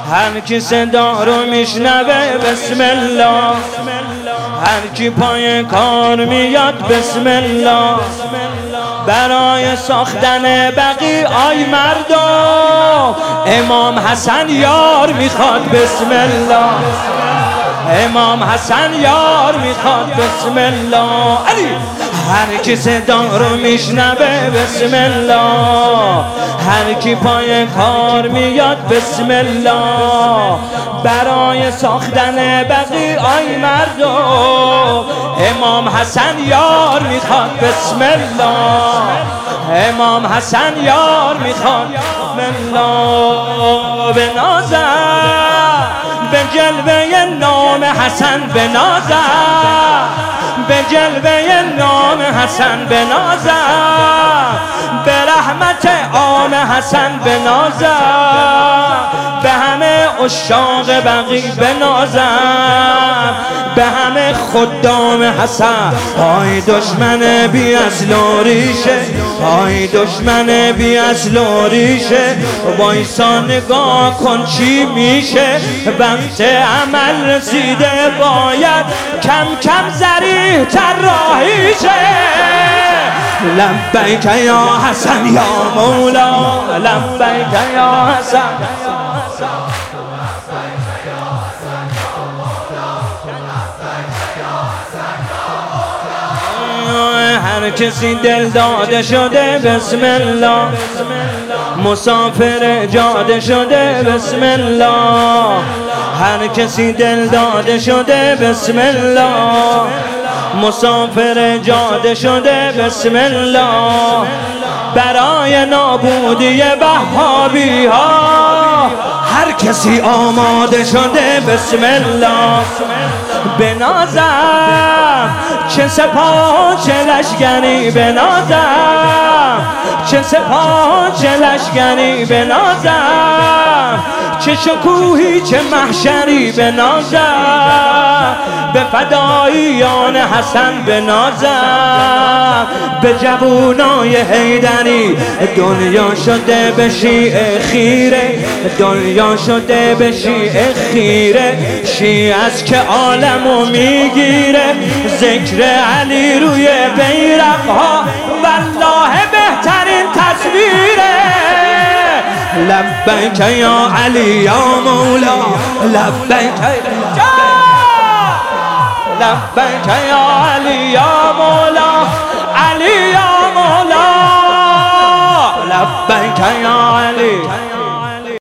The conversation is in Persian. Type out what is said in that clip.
هر کی صدا رو میشنوه بسم الله، هر کی پای کار میاد بسم الله، برای ساختن بقی آی مردم امام حسن یار میخواد بسم الله، امام حسن یار میخواد بسم الله. علی هر کی صدا رو میشنوه بسم الله، هر کی پای کار میاد بسم الله، برای ساختن بقی آی مردم امام حسن یار میخواد بسم الله، امام حسن یار میخواد بسم الله. به نازم به جلوه نام حسن بنازم، به جلوه نام حسن بنازم، به رحمت عام حسن بنازم، به همه عشاق بقی بنازم، به همه خدام حسن. آی دشمن بی اصل و ریشه، آی دشمن بی اصل و ریشه، وایسا نگاه کن چی میشه، وقت عمل رسیده باید کم کم ذریع تر راهی شه. لبیک یا حسن یا مولا، لبیک یا حسن، هر کسی دل داده شده بسم الله، مسافر جاده شده بسم الله، هر کسی دل داده شده بسم الله، مسافر جاده شده بسم الله، برای نابودی وهابی ها هر کسی آماده شده بسم الله. بنازم چه سپاه چه لشگری بنازم، چه سپاه چه لشگری بنازم، چه شکوهی چه محشری بنازم، به فداییان حسن بنازم، به جوونای حیدری. دنیا شده به شیعه خیره، دنیا شده به شیعه خیره، شیعه است که عالمو میگیره، ذکر علی روی بیرقها والله بهترین تصویره. لبیک یا علی یا مولا، لبیک لبیک یا علی یا مولا، علی یا مولا، لبیک یا علی.